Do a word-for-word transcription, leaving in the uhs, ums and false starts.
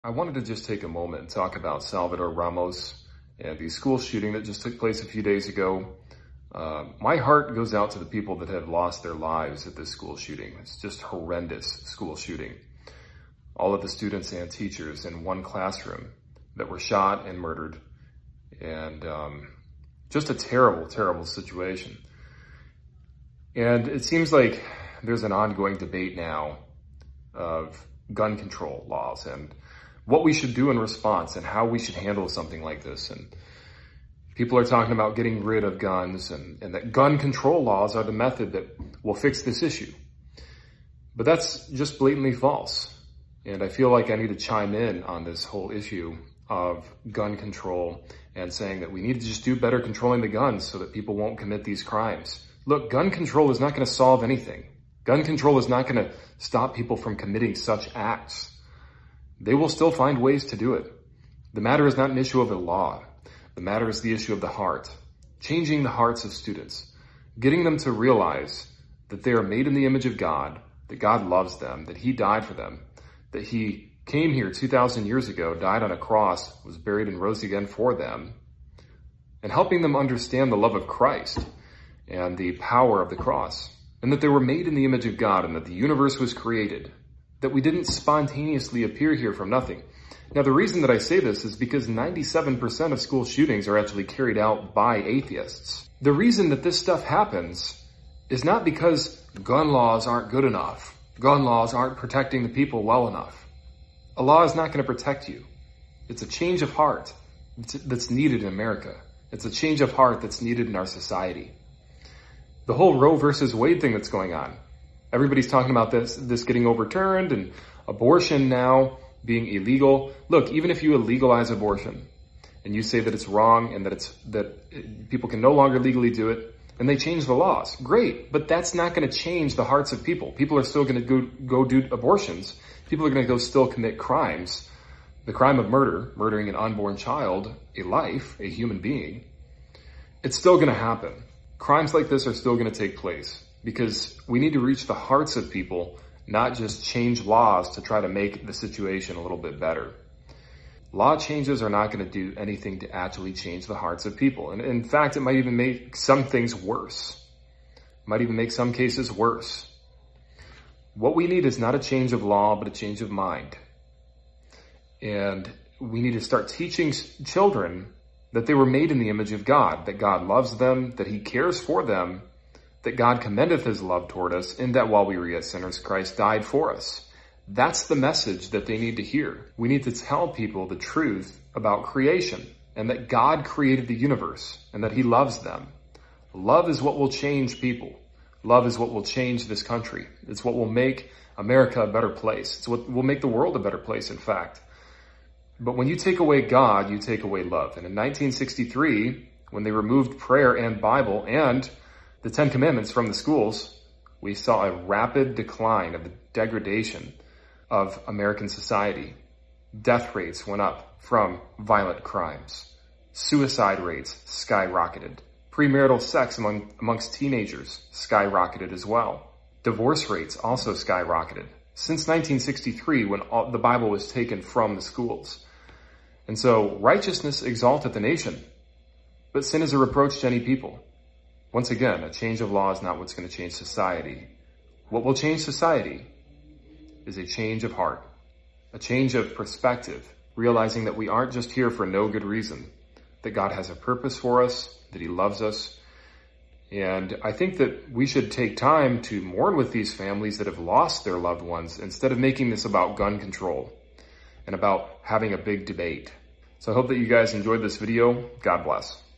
I wanted to just take a moment and talk about Salvador Ramos and the school shooting that just took place a few days ago. Uh, my heart goes out to the people that have lost their lives at this school shooting. It's just horrendous school shooting. All of the students and teachers in one classroom that were shot and murdered. And um, just a terrible, terrible situation. And it seems like there's an ongoing debate now of gun control laws and what we should do in response and how we should handle something like this. And people are talking about getting rid of guns and, and that gun control laws are the method that will fix this issue. But that's just blatantly false. And I feel like I need to chime in on this whole issue of gun control and saying that we need to just do better controlling the guns so that people won't commit these crimes. Look, gun control is not going to solve anything. Gun control is not going to stop people from committing such acts. They will still find ways to do it. The matter is not an issue of the law. The matter is the issue of the heart. Changing the hearts of students. Getting them to realize that they are made in the image of God, that God loves them, that He died for them, that He came here two thousand years ago, died on a cross, was buried and rose again for them, and helping them understand the love of Christ and the power of the cross, and that they were made in the image of God and that the universe was created, that we didn't spontaneously appear here from nothing. Now, the reason that I say this is because ninety-seven percent of school shootings are actually carried out by atheists. The reason that this stuff happens is not because gun laws aren't good enough. Gun laws aren't protecting the people well enough. A law is not going to protect you. It's a change of heart that's needed in America. It's a change of heart that's needed in our society. The whole Roe versus Wade thing that's going on. Everybody's talking about this, this getting overturned and abortion now being illegal. Look, even if you illegalize abortion and you say that it's wrong and that it's that people can no longer legally do it and they change the laws, great. But that's not going to change the hearts of people. People are still going to go, go do abortions. People are going to go still commit crimes. The crime of murder, murdering an unborn child, a life, a human being, it's still going to happen. Crimes like this are still going to take place because we need to reach the hearts of people, not just change laws to try to make the situation a little bit better. Law changes are not going to do anything to actually change the hearts of people. And in fact, it might even make some things worse. It might even make some cases worse. What we need is not a change of law, but a change of mind. And we need to start teaching children that they were made in the image of God, that God loves them, that He cares for them, that God commendeth His love toward us, in that while we were yet sinners, Christ died for us. That's the message that they need to hear. We need to tell people the truth about creation, and that God created the universe, and that He loves them. Love is what will change people. Love is what will change this country. It's what will make America a better place. It's what will make the world a better place, in fact. But when you take away God, you take away love. And in nineteen sixty-three, when they removed prayer and Bible and the Ten Commandments from the schools, we saw a rapid decline of the degradation of American society. Death rates went up from violent crimes. Suicide rates skyrocketed. Premarital sex among, amongst teenagers skyrocketed as well. Divorce rates also skyrocketed since nineteen sixty-three, when all, the Bible was taken from the schools. And so righteousness exalteth the nation, but sin is a reproach to any people. Once again, a change of law is not what's going to change society. What will change society is a change of heart, a change of perspective, realizing that we aren't just here for no good reason, that God has a purpose for us, that He loves us. And I think that we should take time to mourn with these families that have lost their loved ones instead of making this about gun control and about having a big debate. So I hope that you guys enjoyed this video. God bless.